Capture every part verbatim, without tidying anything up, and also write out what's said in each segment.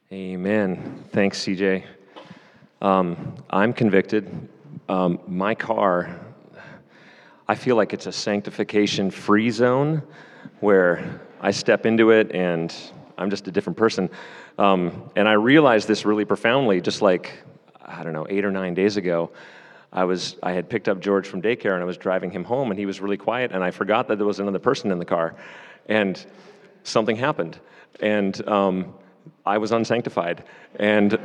Amen. Thanks, C J. Um, I'm convicted. Um, my car, I feel like it's a sanctification-free zone where I step into it and I'm just a different person. Um, and I realized this really profoundly, just like, I don't know, eight or nine days ago. I was I had picked up George from daycare and I was driving him home and he was really quiet and I forgot that there was another person in the car. And something happened. And um, I was unsanctified. And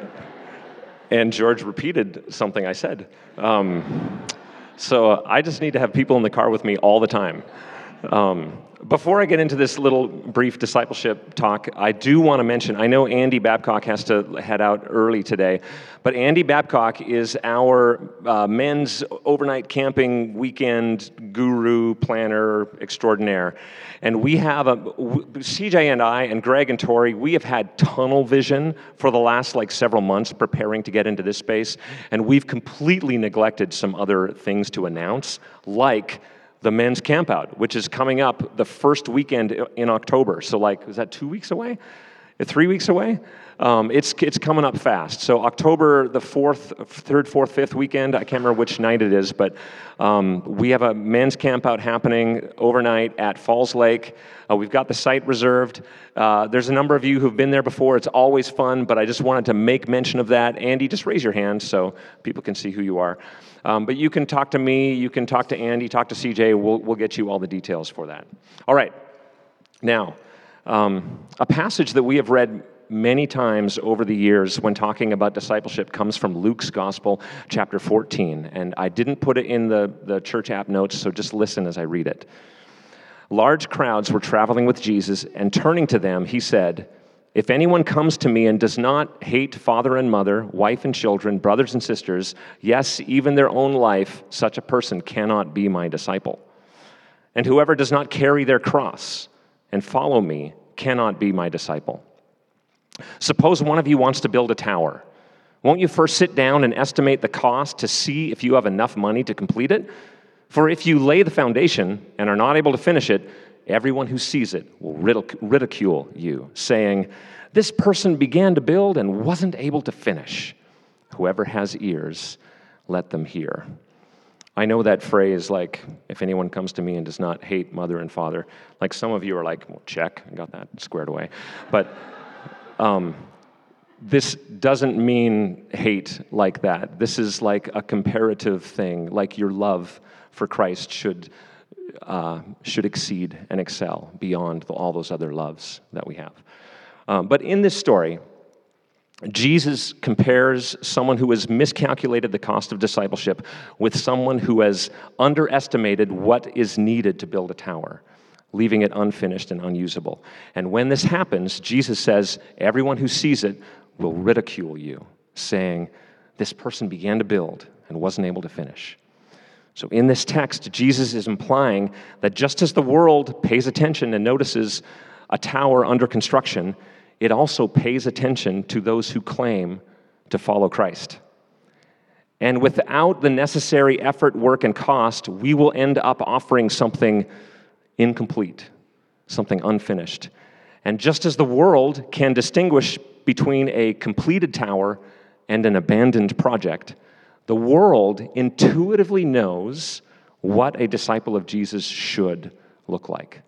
and George repeated something I said. Um, so I just need to have people in the car with me all the time. Um, before I get into this little brief discipleship talk, I do want to mention, I know Andy Babcock has to head out early today, but Andy Babcock is our uh, men's overnight camping weekend guru, planner extraordinaire. And we have, a, C J and I and Greg and Tori, we have had tunnel vision for the last like several months preparing to get into this space, and we've completely neglected some other things to announce, like the men's campout, which is coming up the first weekend in October. So like, is that two weeks away? Three weeks away? Um, it's it's coming up fast. So October the fourth, third, fourth, fifth weekend, I can't remember which night it is, but um, we have a men's campout happening overnight at Falls Lake. Uh, we've got the site reserved. Uh, there's a number of you who've been there before. It's always fun, but I just wanted to make mention of that. Andy, just raise your hand so people can see who you are. Um, but you can talk to me, you can talk to Andy, talk to C J. We'll, we'll get you all the details for that. All right. Now, um, a passage that we have read many times over the years when talking about discipleship comes from Luke's Gospel, chapter fourteen. And I didn't put it in the, the church app notes, so just listen as I read it. Large crowds were traveling with Jesus, and turning to them, he said, "If anyone comes to me and does not hate father and mother, wife and children, brothers and sisters, yes, even their own life, such a person cannot be my disciple. And whoever does not carry their cross and follow me cannot be my disciple. Suppose one of you wants to build a tower. Won't you first sit down and estimate the cost to see if you have enough money to complete it? For if you lay the foundation and are not able to finish it, everyone who sees it will ridicule you, saying, 'This person began to build and wasn't able to finish.' Whoever has ears, let them hear." I know that phrase, like, if anyone comes to me and does not hate mother and father, like some of you are like, well, check, I got that squared away. But um, this doesn't mean hate like that. This is like a comparative thing, like your love for Christ should Uh, should exceed and excel beyond the, all those other loves that we have. Um, but in this story, Jesus compares someone who has miscalculated the cost of discipleship with someone who has underestimated what is needed to build a tower, leaving it unfinished and unusable. And when this happens, Jesus says, everyone who sees it will ridicule you, saying, "This person began to build and wasn't able to finish." So in this text, Jesus is implying that just as the world pays attention and notices a tower under construction, it also pays attention to those who claim to follow Christ. And without the necessary effort, work, and cost, we will end up offering something incomplete, something unfinished. And just as the world can distinguish between a completed tower and an abandoned project, the world intuitively knows what a disciple of Jesus should look like.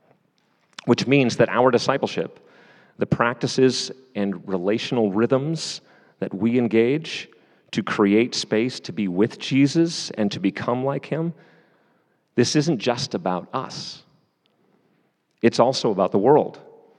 Which means that our discipleship, the practices and relational rhythms that we engage to create space to be with Jesus and to become like him, this isn't just about us. It's also about the world.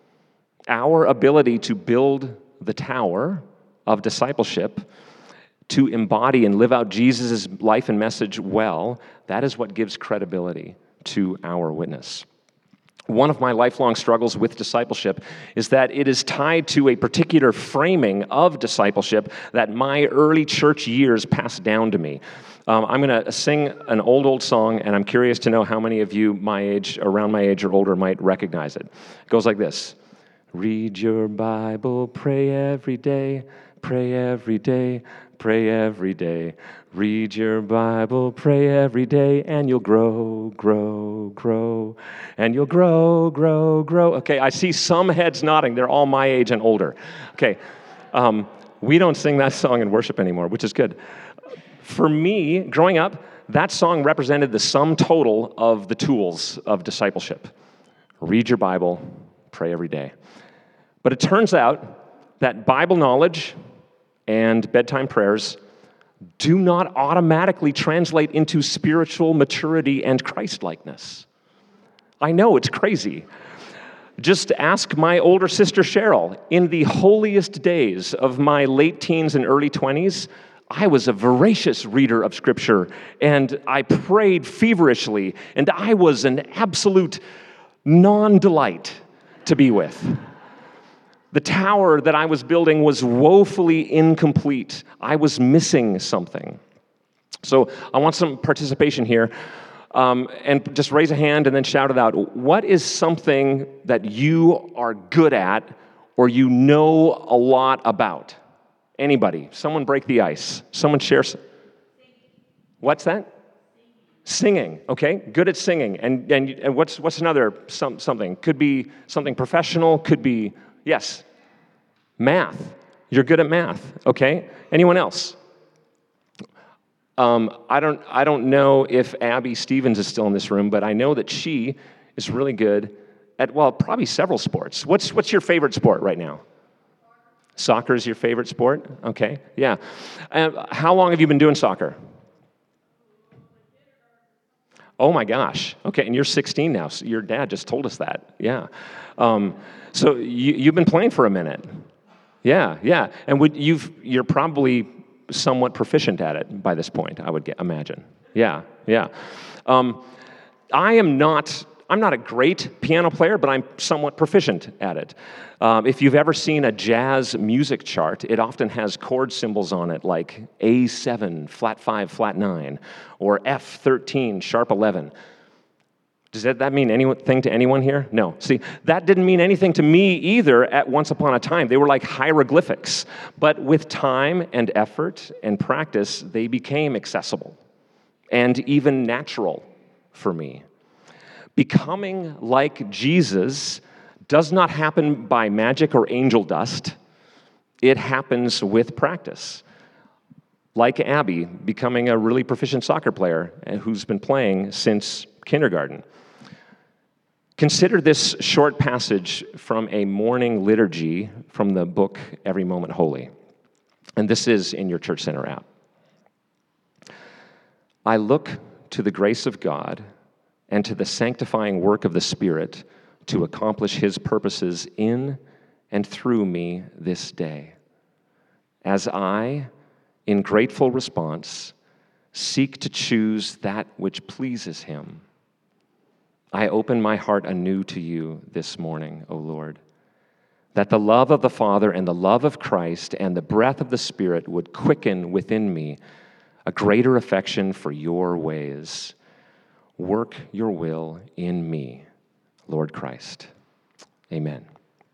Our ability to build the tower of discipleship, to embody and live out Jesus' life and message well, that is what gives credibility to our witness. One of my lifelong struggles with discipleship is that it is tied to a particular framing of discipleship that my early church years passed down to me. Um, I'm going to sing an old, old song, and I'm curious to know how many of you my age, around my age or older, might recognize it. It goes like this. Read your Bible, pray every day, pray every day, pray every day. Read your Bible, pray every day, and you'll grow, grow, grow. And you'll grow, grow, grow. Okay, I see some heads nodding. They're all my age and older. Okay, Um, we don't sing that song in worship anymore, which is good. For me, growing up, that song represented the sum total of the tools of discipleship. Read your Bible, pray every day. But it turns out that Bible knowledge and bedtime prayers do not automatically translate into spiritual maturity and Christ-likeness. I know, it's crazy. Just ask my older sister Cheryl. In the holiest days of my late teens and early twenties, I was a voracious reader of Scripture, and I prayed feverishly, and I was an absolute non-delight to be with. The tower that I was building was woefully incomplete. I was missing something. So I want some participation here. Um, and just raise a hand and then shout it out. What is something that you are good at or you know a lot about? Anybody? Someone break the ice. Someone share. Some... What's that? Singing. Okay, good at singing. And and, and what's what's another some, something? Could be something professional. Could be, yes, math. You're good at math. Okay. Anyone else? Um, I don't I don't know if Abby Stevens is still in this room, but I know that she is really good at, well, probably several sports. What's what's your favorite sport right now? Soccer is your favorite sport? Okay, yeah. Uh, how long have you been doing soccer? Oh my gosh. Okay, and you're sixteen now. So your dad just told us that. Yeah. Um, so you, you've been playing for a minute. Yeah, yeah. And would you've you're probably somewhat proficient at it by this point, I would get, imagine. Yeah, yeah. Um, I am not, I'm not a great piano player, but I'm somewhat proficient at it. Um, if you've ever seen a jazz music chart, it often has chord symbols on it like A seven, flat five, flat nine, or F thirteen, sharp eleven. Does that, that mean anything to anyone here? No. See, that didn't mean anything to me either at once upon a time. They were like hieroglyphics. But with time and effort and practice, they became accessible and even natural for me. Becoming like Jesus does not happen by magic or angel dust. It happens with practice. Like Abby, becoming a really proficient soccer player who's been playing since kindergarten. Consider this short passage from a morning liturgy from the book Every Moment Holy. And this is in your Church Center app. I look to the grace of God and to the sanctifying work of the Spirit to accomplish His purposes in and through me this day, as I, in grateful response, seek to choose that which pleases Him. I open my heart anew to you this morning, O Lord, that the love of the Father and the love of Christ and the breath of the Spirit would quicken within me a greater affection for your ways. Work your will in me, Lord Christ. Amen.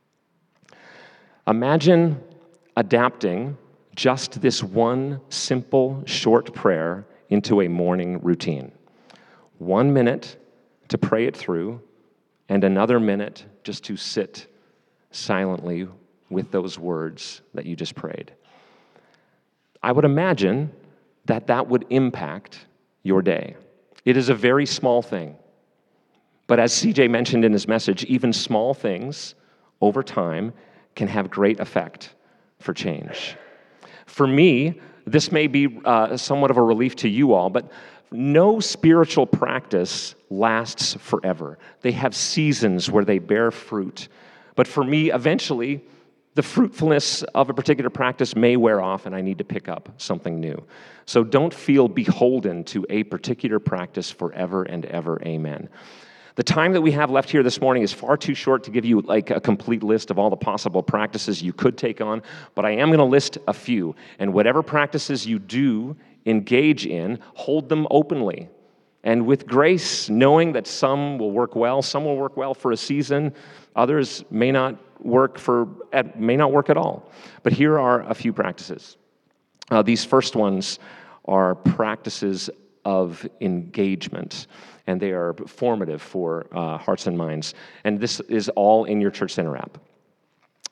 Imagine adapting just this one simple, short prayer into a morning routine. One minute to pray it through, and another minute just to sit silently with those words that you just prayed. I would imagine that that would impact your day. It is a very small thing, but as C J mentioned in his message, even small things over time can have great effect for change. For me, this may be uh, somewhat of a relief to you all, but no spiritual practice lasts forever. They have seasons where they bear fruit. But for me, eventually, the fruitfulness of a particular practice may wear off and I need to pick up something new. So don't feel beholden to a particular practice forever and ever. Amen. The time that we have left here this morning is far too short to give you like a complete list of all the possible practices you could take on, but I am going to list a few. And whatever practices you do engage in, hold them openly. And with grace, knowing that some will work well, some will work well for a season, others may not work for may not work at all. But here are a few practices. Uh, these first ones are practices of engagement, and they are formative for uh, hearts and minds. And this is all in your Church Center app.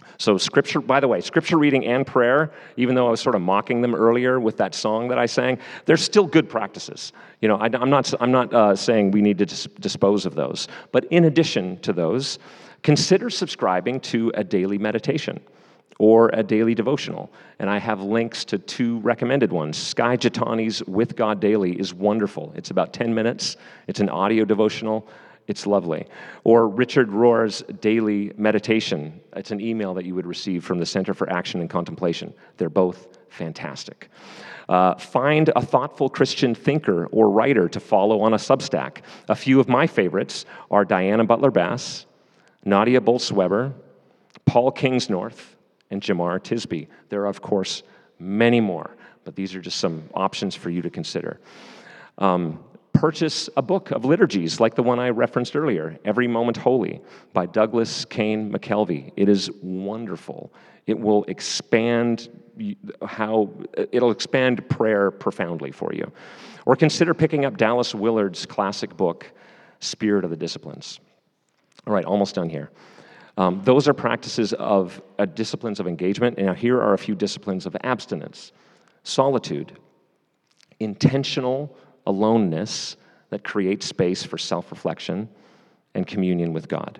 So scripture, by the way, scripture reading and prayer, even though I was sort of mocking them earlier with that song that I sang, they're still good practices. You know, I, am not, I'm not uh, saying we need to dis- dispose of those. But in addition to those, consider subscribing to a daily meditation or a daily devotional. And I have links to two recommended ones. Skye Jethani's With God Daily is wonderful. It's about ten minutes. It's an audio devotional. It's lovely. Or Richard Rohr's Daily Meditation. It's an email that you would receive from the Center for Action and Contemplation. They're both fantastic. Uh, find a thoughtful Christian thinker or writer to follow on a Substack. A few of my favorites are Diana Butler Bass, Nadia Bolz-Weber, Paul Kingsnorth, and Jamar Tisby. There are, of course, many more, but these are just some options for you to consider. Um, Purchase a book of liturgies like the one I referenced earlier, Every Moment Holy, by Douglas Kane McKelvey. It is wonderful. It will expand how it'll expand prayer profoundly for you. Or consider picking up Dallas Willard's classic book, Spirit of the Disciplines. All right, almost done here. Um, those are practices of uh, disciplines of engagement. And now here are a few disciplines of abstinence: solitude, intentional aloneness that creates space for self-reflection and communion with God.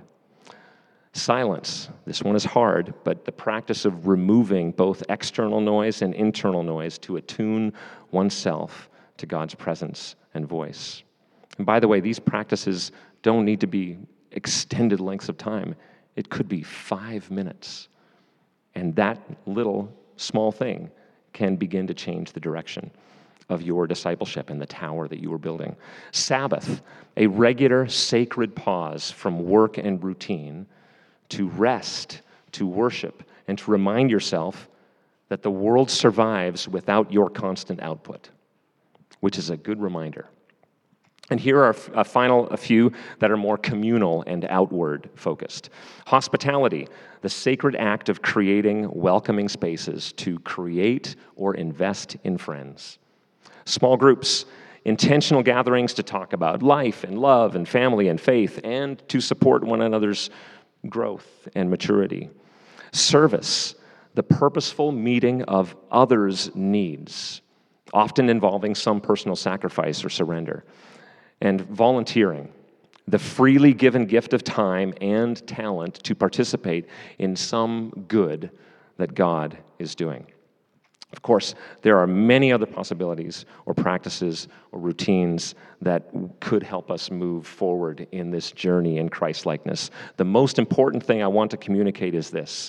Silence. This one is hard, but the practice of removing both external noise and internal noise to attune oneself to God's presence and voice. And by the way, these practices don't need to be extended lengths of time. It could be five minutes. And that little small thing can begin to change the direction of your discipleship and the tower that you are building. Sabbath, a regular sacred pause from work and routine to rest, to worship, and to remind yourself that the world survives without your constant output, which is a good reminder. And here are a final, a few that are more communal and outward focused. Hospitality, the sacred act of creating welcoming spaces to create or invest in friends. Small groups, intentional gatherings to talk about life and love and family and faith and to support one another's growth and maturity. Service, the purposeful meeting of others' needs, often involving some personal sacrifice or surrender. And volunteering, the freely given gift of time and talent to participate in some good that God is doing. Of course, there are many other possibilities or practices or routines that could help us move forward in this journey in Christ-likeness. The most important thing I want to communicate is this: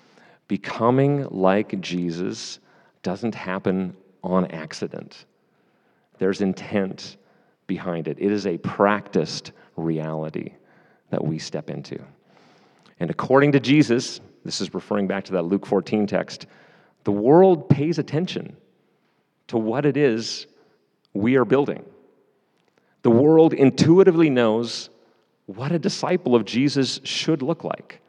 becoming like Jesus doesn't happen on accident. There's intent behind it. It is a practiced reality that we step into. And according to Jesus, this is referring back to that Luke fourteen text, the world pays attention to what it is we are building. The world intuitively knows what a disciple of Jesus should look like.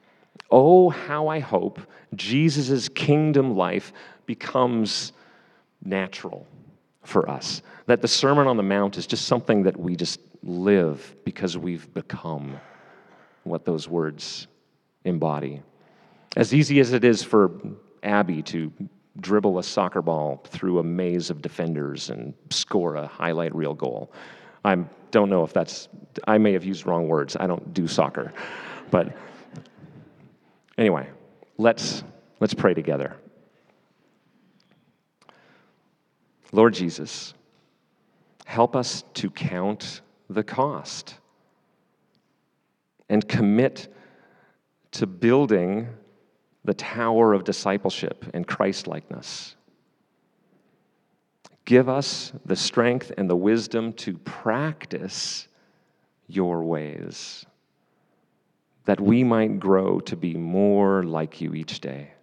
Oh, how I hope Jesus' kingdom life becomes natural for us. That the Sermon on the Mount is just something that we just live because we've become what those words embody. As easy as it is for Abby to dribble a soccer ball through a maze of defenders and score a highlight reel goal. I don't know if that's, I may have used wrong words. I don't do soccer. But anyway, let's, let's pray together. Lord Jesus, help us to count the cost and commit to building the tower of discipleship and Christ-likeness. Give us the strength and the wisdom to practice your ways, that we might grow to be more like you each day.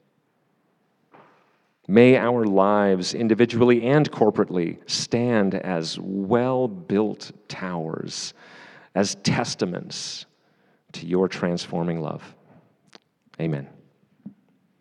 May our lives, individually and corporately, stand as well-built towers, as testaments to your transforming love. Amen.